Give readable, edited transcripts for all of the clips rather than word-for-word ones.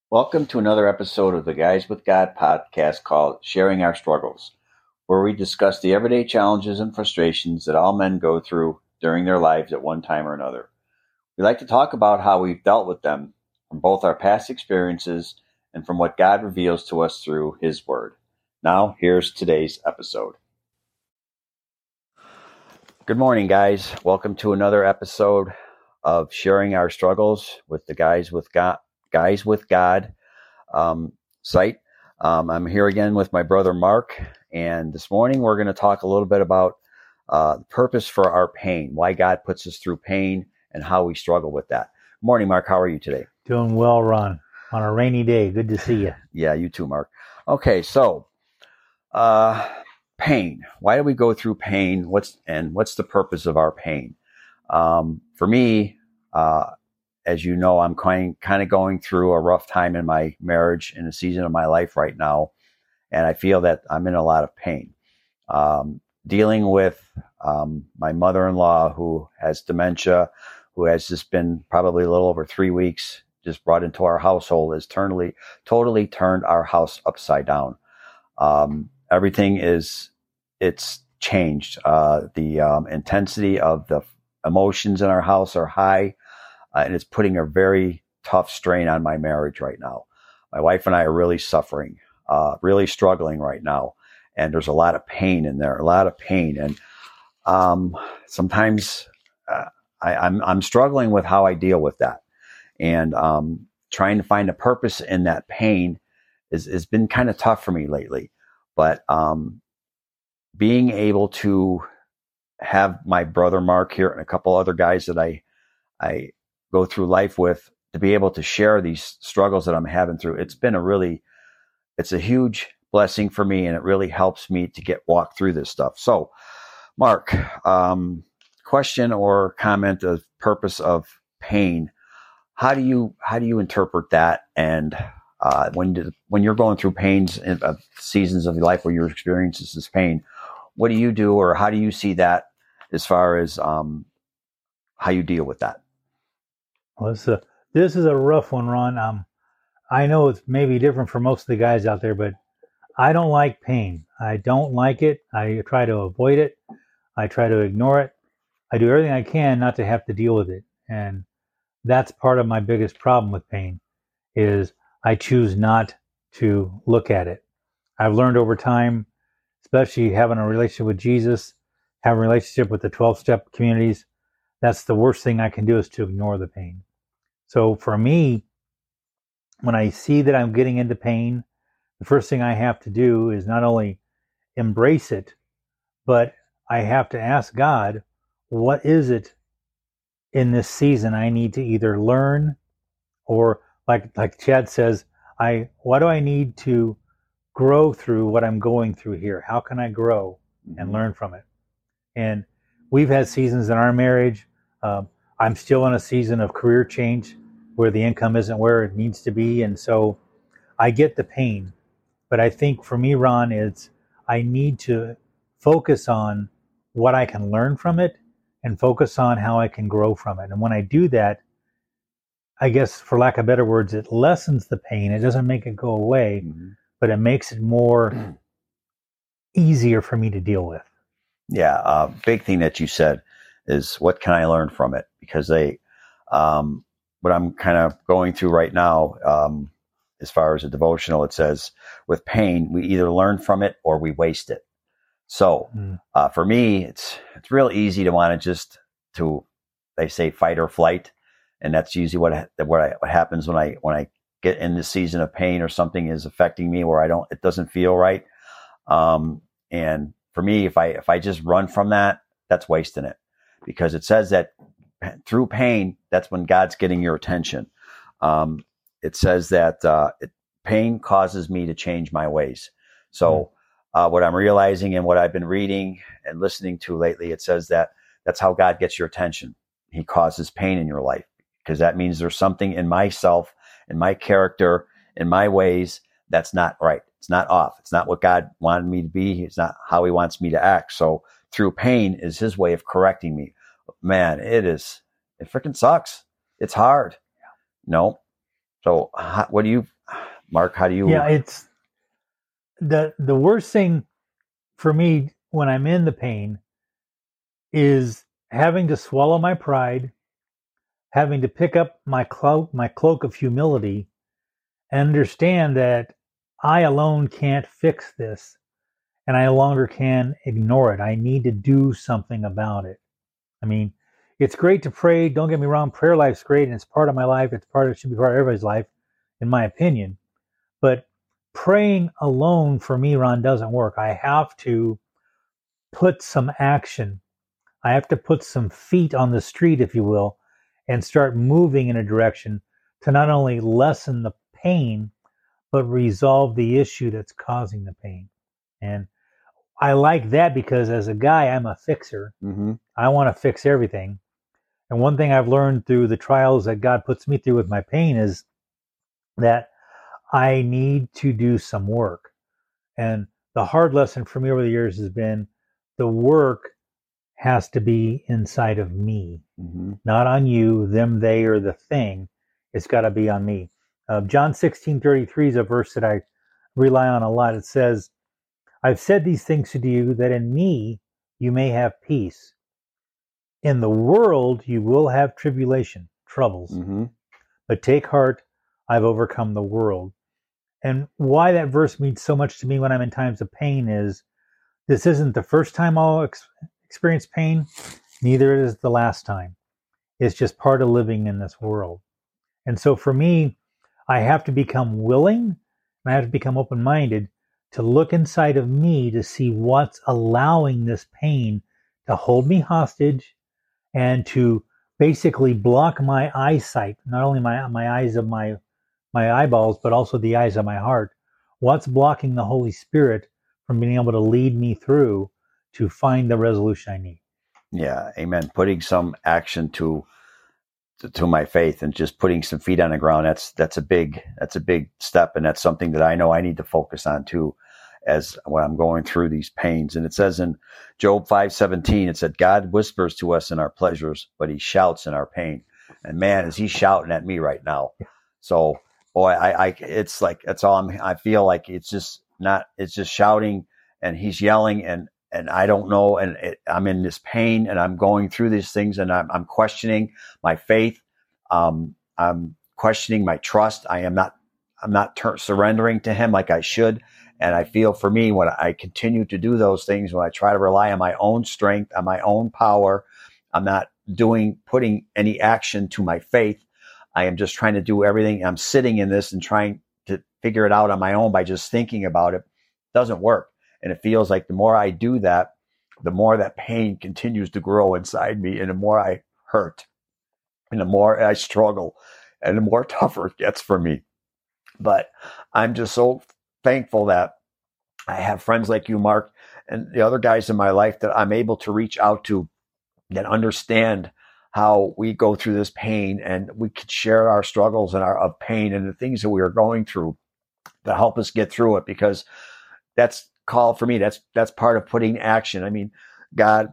Welcome to another episode of the Guys with God podcast called Sharing Our Struggles, where we discuss the everyday challenges and frustrations that all men go through during their lives at one time or another. We like to talk about how we've dealt with them from both our past experiences and from what God reveals to us through His Word. Now, here's today's episode. Good morning, guys. Welcome to another episode of Sharing Our Struggles with the Guys with God site. I'm here again with my brother Mark, and this morning we're going to talk a little bit about the purpose for our pain, why God puts us through pain, and how we struggle with that. Morning, Mark. How are you today? Doing well, Ron. On a rainy day. Good to see you. Yeah, you too, Mark. Okay, so pain. Why do we go through pain? What's the purpose of our pain? For me, as you know, I'm kind of going through a rough time in my marriage, in a season of my life right now, and I feel that I'm in a lot of pain. Dealing with my mother-in-law who has dementia, who has just been probably a little over 3 weeks, just brought into our household, has totally turned our house upside down. Everything it's changed. The intensity of the emotions in our house are high. And it's putting a very tough strain on my marriage right now. My wife and I are really suffering, really struggling right now. And there's a lot of pain in there, And sometimes I'm struggling with how I deal with that. And trying to find a purpose in that pain has been kind of tough for me lately. But being able to have my brother Mark here and a couple other guys that I go through life with, to be able to share these struggles that I'm having through, it's a huge blessing for me, and it really helps me to walk through this stuff. So, Mark, question or comment of purpose of pain. How do you interpret that? And when you're going through pains in seasons of your life where you're experiencing this pain, what do you do, or how do you see that as far as how you deal with that? Well, this is a rough one, Ron. I know it's maybe different for most of the guys out there, but I don't like pain. I don't like it. I try to avoid it. I try to ignore it. I do everything I can not to have to deal with it. And that's part of my biggest problem with pain, is I choose not to look at it. I've learned over time, especially having a relationship with Jesus, having a relationship with the 12-step communities, that's the worst thing I can do, is to ignore the pain. So for me, when I see that I'm getting into pain, the first thing I have to do is not only embrace it, but I have to ask God, what is it in this season I need to either learn, or like Chad says, what do I need to grow through what I'm going through here? How can I grow and learn from it? And we've had seasons in our marriage. I'm still in a season of career change where the income isn't where it needs to be. And so I get the pain. But I think for me, Ron, I need to focus on what I can learn from it and focus on how I can grow from it. And when I do that, I guess, for lack of better words, it lessens the pain. It doesn't make it go away, but it makes it more easier for me to deal with. Yeah, big thing that you said is, what can I learn from it? Because what I'm kind of going through right now, as far as a devotional, it says, with pain, we either learn from it or we waste it. So for me, it's real easy to want to they say fight or flight. And that's usually what happens when I get in this season of pain, or something is affecting me where it doesn't feel right. And for me, if I just run from that, that's wasting it, because it says that through pain, that's when God's getting your attention. It says that pain causes me to change my ways. So what I'm realizing and what I've been reading and listening to lately, it says that that's how God gets your attention. He causes pain in your life, because that means there's something in myself, in my character, in my ways, that's not right. It's not off. It's not what God wanted me to be. It's not how He wants me to act. So through pain is His way of correcting me. Man, it freaking sucks. It's hard. No, So what do you, Mark, how do you? Yeah, it's the worst thing for me when I'm in the pain is having to swallow my pride, having to pick up my cloak of humility, and understand that I alone can't fix this, and I no longer can ignore it. I need to do something about it. I mean, it's great to pray. Don't get me wrong, prayer life's great, and it's part of my life. It should be part of everybody's life, in my opinion. But praying alone for me, Ron, doesn't work. I have to put some action. I have to put some feet on the street, if you will, and start moving in a direction to not only lessen the pain, but resolve the issue that's causing the pain. And I like that because as a guy, I'm a fixer. Mm-hmm. I want to fix everything. And one thing I've learned through the trials that God puts me through with my pain is that I need to do some work. And the hard lesson for me over the years has been the work has to be inside of me, not on you, them, they, or the thing. It's got to be on me. John 16:33 is a verse that I rely on a lot. It says, I've said these things to you that in me you may have peace. In the world you will have tribulation, troubles. But take heart, I've overcome the world. And why that verse means so much to me when I'm in times of pain is this isn't the first time I'll experience pain, neither is the last time. It's just part of living in this world. And so for me, I have to become willing and I have to become open-minded to look inside of me to see what's allowing this pain to hold me hostage and to basically block my eyesight, not only my eyes of my eyeballs, but also the eyes of my heart. What's blocking the Holy Spirit from being able to lead me through to find the resolution I need? Yeah, amen. Putting some action to my faith and just putting some feet on the ground. That's a big step, and that's something that I know I need to focus on too, as when I'm going through these pains. And it says in Job 5:17, it said, God whispers to us in our pleasures, but he shouts in our pain. And man, is he shouting at me right now. So boy, it's like, that's all I feel like it's just shouting and he's yelling and I don't know. And I'm in this pain and I'm going through these things and I'm questioning my faith. I'm questioning my trust. I'm not surrendering to him like I should. And I feel for me, when I continue to do those things, when I try to rely on my own strength, on my own power, I'm not putting any action to my faith. I am just trying to do everything. I'm sitting in this and trying to figure it out on my own by just thinking about it. It doesn't work. And it feels like the more I do that, the more that pain continues to grow inside me and the more I hurt and the more I struggle and the more tougher it gets for me. But I'm just so thankful that I have friends like you, Mark, and the other guys in my life that I'm able to reach out to that understand how we go through this pain, and we could share our struggles and of pain and the things that we are going through to help us get through it, because that's called for me. That's part of putting action. I mean, God,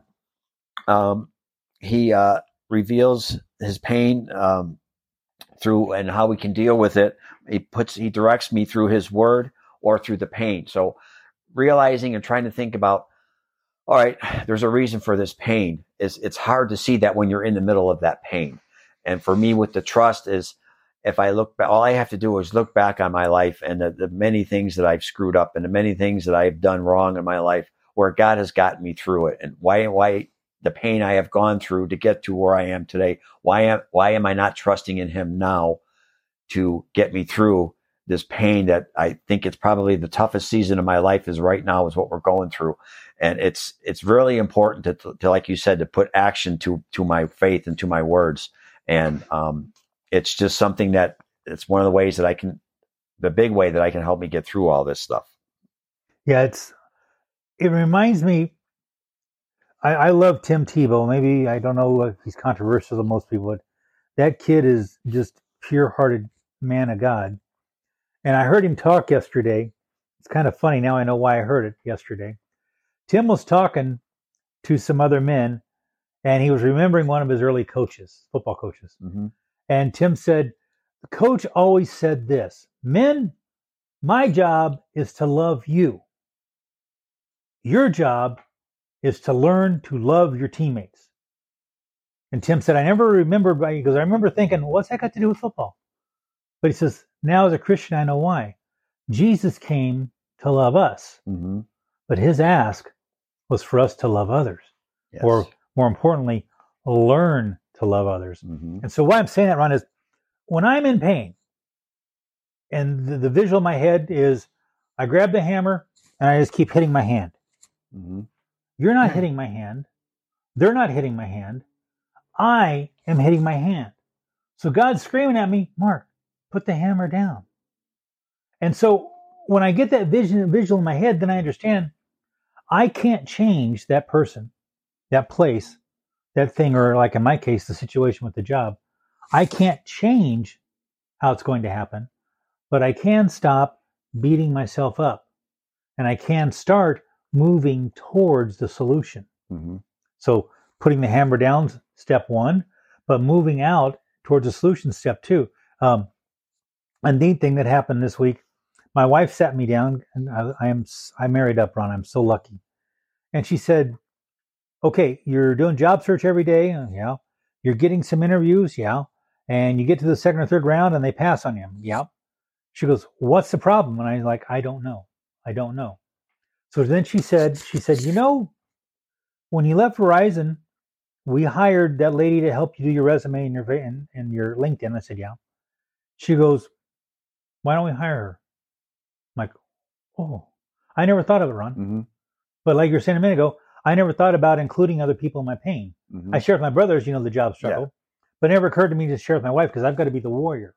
he reveals his pain through and how we can deal with it. He directs me through his word or through the pain. So realizing and trying to think about, all right, there's a reason for this pain. It's hard to see that when you're in the middle of that pain. And for me, with the trust is, if I look back, all I have to do is look back on my life and the many things that I've screwed up and the many things that I've done wrong in my life, where God has gotten me through it, and why the pain I have gone through to get to where I am today. Why am I not trusting in him now to get me through this pain that I think it's probably the toughest season of my life is right now, is what we're going through. And it's really important to, like you said, to put action to my faith and to my words. And it's just something that it's one of the ways that the big way that I can help me get through all this stuff. Yeah, it reminds me, I love Tim Tebow. Maybe, I don't know if he's controversial to most people, but that kid is just pure-hearted man of God. And I heard him talk yesterday. It's kind of funny. Now I know why I heard it yesterday. Tim was talking to some other men, and he was remembering one of his early coaches, football coaches. Mm-hmm. And Tim said, The coach always said this: men, my job is to love you. Your job is to learn to love your teammates. And Tim said, I never remembered, because I remember thinking, what's that got to do with football? But he says, now as a Christian, I know why. Jesus came to love us, but his ask was for us to love others, or more importantly, learn to love others. And so why I'm saying that, Ron, is when I'm in pain, and the visual in my head is I grab the hammer and I just keep hitting my hand. You're not hitting my hand. They're not hitting my hand. I am hitting my hand. So God's screaming at me, Mark, put the hammer down. And so when I get that visual in my head, then I understand I can't change that person, that place, that thing, or like in my case, the situation with the job. I can't change how it's going to happen, but I can stop beating myself up, and I can start moving towards the solution. So putting the hammer down, step one, but moving out towards the solution, step two. A neat thing that happened this week, my wife sat me down, and I married up, Ron. I'm so lucky. And she said, okay, you're doing job search every day. Yeah. You're getting some interviews. Yeah. And you get to the second or third round and they pass on you. Yeah. She goes, what's the problem? And I was like, I don't know. So then she said, you know, when you left Verizon, we hired that lady to help you do your resume and your LinkedIn. I said, yeah. She goes, why don't we hire her? I'm like, oh, I never thought of it, Ron. But like you were saying a minute ago, I never thought about including other people in my pain. I share with my brothers, the job struggle, but it never occurred to me to share with my wife because I've got to be the warrior.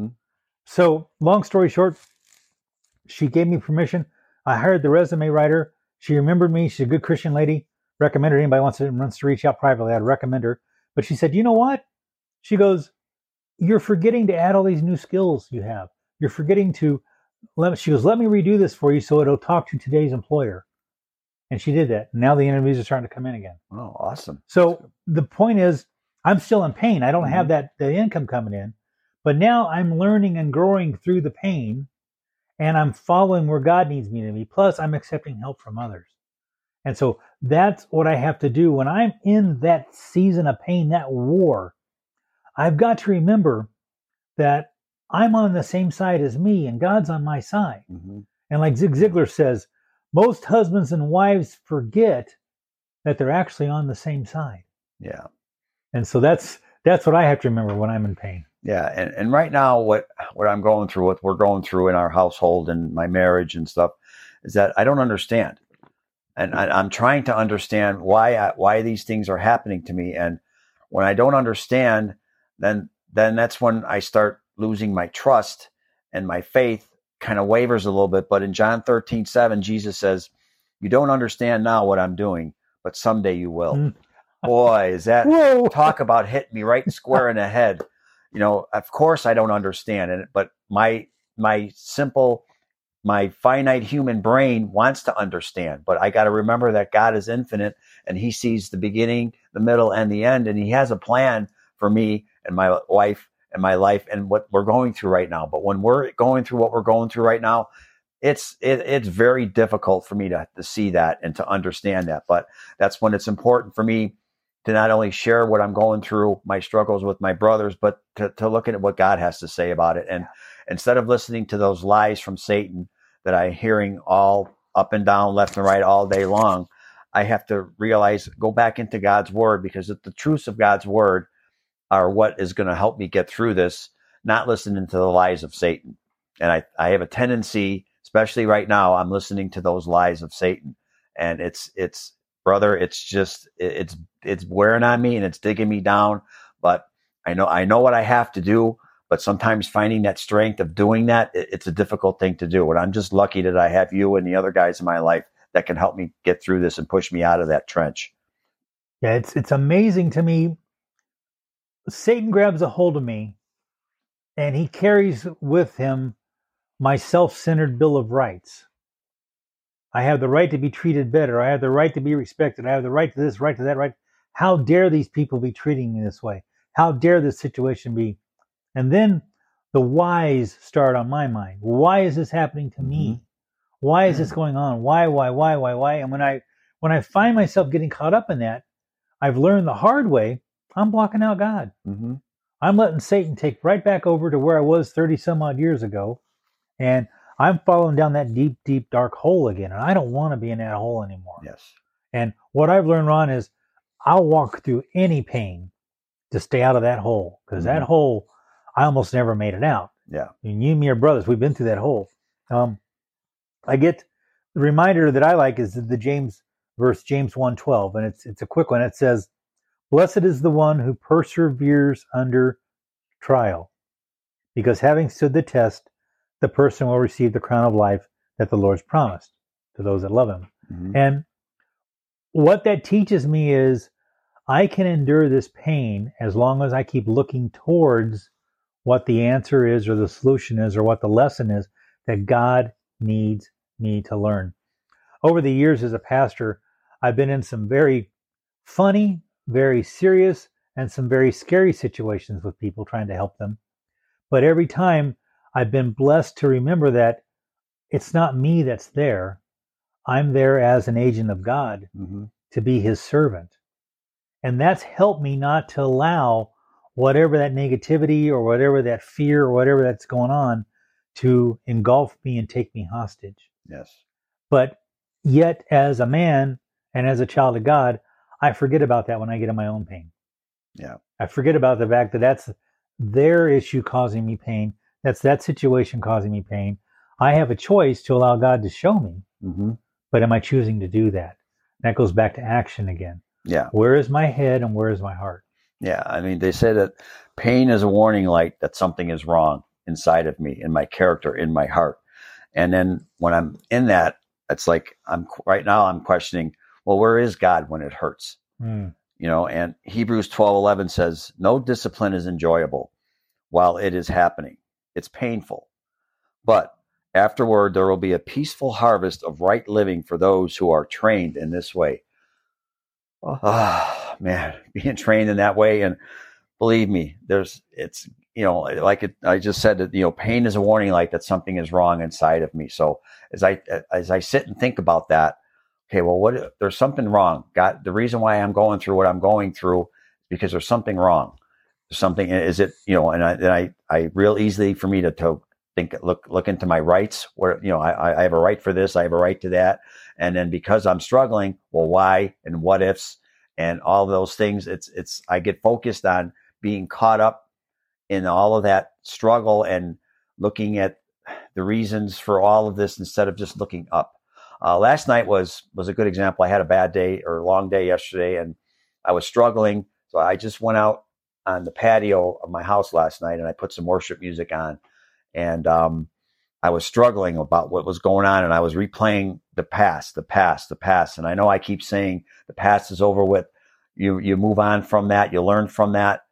So long story short, she gave me permission. I hired the resume writer. She remembered me. She's a good Christian lady. Recommend her. Anybody wants to reach out privately, I'd recommend her. But she said, you know what? She goes, you're forgetting to add all these new skills you have. You're forgetting to, she goes, let me redo this for you so it'll talk to today's employer. And she did that. Now the interviews are starting to come in again. Oh, awesome. So the point is, I'm still in pain. I don't have the income coming in. But now I'm learning and growing through the pain, and I'm following where God needs me to be. Plus, I'm accepting help from others. And so that's what I have to do when I'm in that season of pain, that war. I've got to remember that I'm on the same side as me, and God's on my side. And like Zig Ziglar says, most husbands and wives forget that they're actually on the same side. Yeah. And so that's what I have to remember when I'm in pain. Yeah. And right now, what I'm going through, what we're going through in our household and my marriage and stuff, is that I don't understand. And I'm trying to understand why these things are happening to me. And when I don't understand, then that's when I start losing my trust, and my faith kind of wavers a little bit. But in John 13:7, Jesus says, you don't understand now what I'm doing, but someday you will. Boy, is that talk about hitting me right square in the head. Of course I don't understand it, but my finite human brain wants to understand. But I got to remember that God is infinite, and he sees the beginning, the middle, and the end. And he has a plan for me and my wife and my life and what we're going through right now. But when we're going through what we're going through right now, it's very difficult for me to see that and to understand that. But that's when it's important for me to not only share what I'm going through, my struggles with my brothers, but to look at what God has to say about it. And instead of listening to those lies from Satan that I'm hearing all up and down, left and right all day long, I have to realize, go back into God's word, because the truths of God's word are what is going to help me get through this, not listening to the lies of Satan. And I have a tendency, especially right now, I'm listening to those lies of Satan. And it's brother, it's wearing on me and it's digging me down. But I know what I have to do. But sometimes finding that strength of doing that, it's a difficult thing to do. And I'm just lucky that I have you and the other guys in my life that can help me get through this and push me out of that trench. Yeah, it's amazing to me. Satan grabs a hold of me, and he carries with him my self-centered Bill of Rights. I have the right to be treated better. I have the right to be respected. I have the right to this, right to that, right. How dare these people be treating me this way? How dare this situation be? And then the whys start on my mind. Why is this happening to me? Why is this going on? Why? And when I find myself getting caught up in that, I've learned the hard way, I'm blocking out God. Mm-hmm. I'm letting Satan take right back over to where I was 30 some odd years ago. And I'm falling down that deep, deep, dark hole again. And I don't want to be in that hole anymore. Yes. And what I've learned, Ron, is I'll walk through any pain to stay out of that hole. Because that hole, I almost never made it out. Yeah. And you and me are brothers. We've been through that hole. I get the reminder that I like is the James 1:12, and it's a quick one. It says, "Blessed is the one who perseveres under trial, because having stood the test, the person will receive the crown of life that the Lord's promised to those that love him." Mm-hmm. And what that teaches me is I can endure this pain as long as I keep looking towards what the answer is or the solution is or what the lesson is that God needs me to learn. Over the years as a pastor, I've been in some very funny, very serious, and some very scary situations with people trying to help them. But every time I've been blessed to remember that it's not me that's there. I'm there as an agent of God to be his servant. And that's helped me not to allow whatever that negativity or whatever that fear or whatever that's going on to engulf me and take me hostage. Yes. But yet, as a man and as a child of God, I forget about that when I get in my own pain. Yeah. I forget about the fact that that's their issue causing me pain. That's that situation causing me pain. I have a choice to allow God to show me. But am I choosing to do that? That goes back to action again. Yeah. Where is my head and where is my heart? Yeah. I mean, they say that pain is a warning light that something is wrong inside of me, in my character, in my heart. And then when I'm in that, it's like right now I'm questioning, well, where is God when it hurts? You know, and Hebrews 12:11 says, no discipline is enjoyable while it is happening. It's painful. But afterward, there will be a peaceful harvest of right living for those who are trained in this way. Oh, man, being trained in that way. And believe me, I just said that, you know, pain is a warning light that something is wrong inside of me. So as I sit and think about that, okay, well, there's something wrong. God, the reason why I'm going through what I'm going through is because there's something wrong. There's something, is it, you know, and I real easily for me to think, look into my rights where, you know, I have a right for this. I have a right to that. And then because I'm struggling, well, why and what ifs and all those things, I get focused on being caught up in all of that struggle and looking at the reasons for all of this instead of just looking up. Last night was a good example. I had a bad day or a long day yesterday and I was struggling. So I just went out on the patio of my house last night and I put some worship music on. And I was struggling about what was going on, and I was replaying the past. And I know I keep saying the past is over with. You move on from that, you learn from that,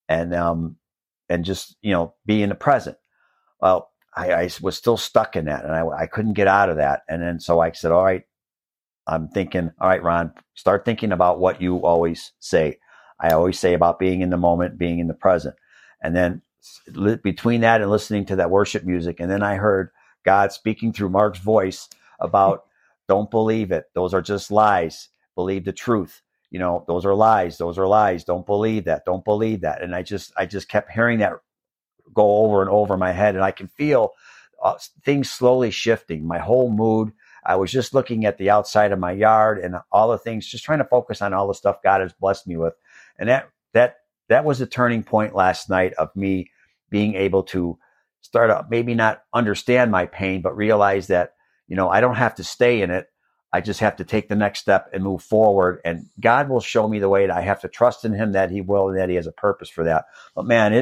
and just, you know, be in the present. Well, I was still stuck in that, and I couldn't get out of that. And then so I said, all right, I'm thinking, all right, Ron, start thinking about what you always say. I always say about being in the moment, being in the present, and then between that and listening to that worship music. And then I heard God speaking through Mark's voice about don't believe it. Those are just lies. Believe the truth. You know, those are lies. Those are lies. Don't believe that. Don't believe that. And I just kept hearing that go over and over my head. And I can feel things slowly shifting. My whole mood. I was just looking at the outside of my yard and all the things, just trying to focus on all the stuff God has blessed me with. And that was a turning point last night of me being able to start up, maybe not understand my pain, but realize that, you know, I don't have to stay in it. I just have to take the next step and move forward. And God will show me the way that I have to trust in him, that he will, and that he has a purpose for that. But man,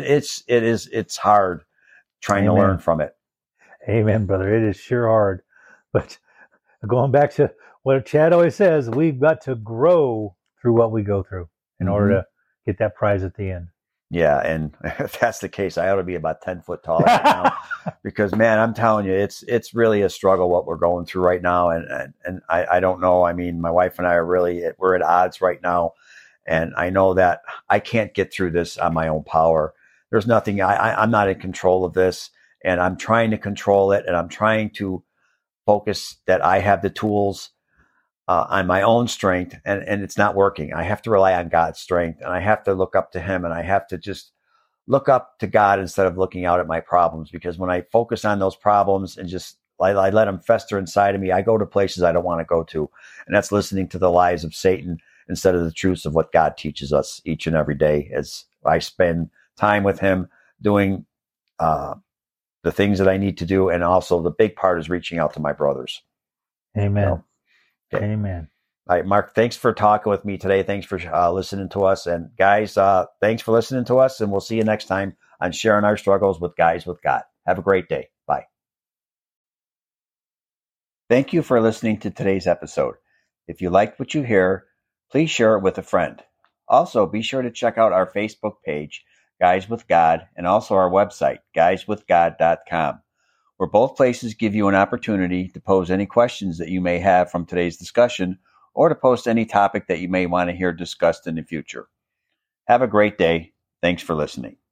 it's hard trying to learn from it. Amen, brother. It is sure hard. But going back to what Chad always says, we've got to grow through what we go through in order to get that prize at the end. Yeah, and if that's the case, I ought to be about 10 foot tall right now, because man, I'm telling you, it's really a struggle what we're going through right now, and I don't know. I mean, my wife and I we're at odds right now, and I know that I can't get through this on my own power. there's nothing, I'm not in control of this, and I'm trying to control it, and I'm trying to focus that I have the tools on my own strength, and it's not working. I have to rely on God's strength, and I have to look up to him, and I have to just look up to God instead of looking out at my problems, because when I focus on those problems and just I let them fester inside of me, I go to places I don't want to go to. And that's listening to the lies of Satan instead of the truths of what God teaches us each and every day as I spend time with him doing the things that I need to do. And also the big part is reaching out to my brothers. Amen. So, okay. Amen. All right, Mark, thanks for talking with me today. Thanks for listening to us. And guys, thanks for listening to us. And we'll see you next time on Sharing Our Struggles with Guys with God. Have a great day. Bye. Thank you for listening to today's episode. If you liked what you hear, please share it with a friend. Also, be sure to check out our Facebook page, Guys with God, and also our website, guyswithgod.com, where both places give you an opportunity to pose any questions that you may have from today's discussion or to post any topic that you may want to hear discussed in the future. Have a great day. Thanks for listening.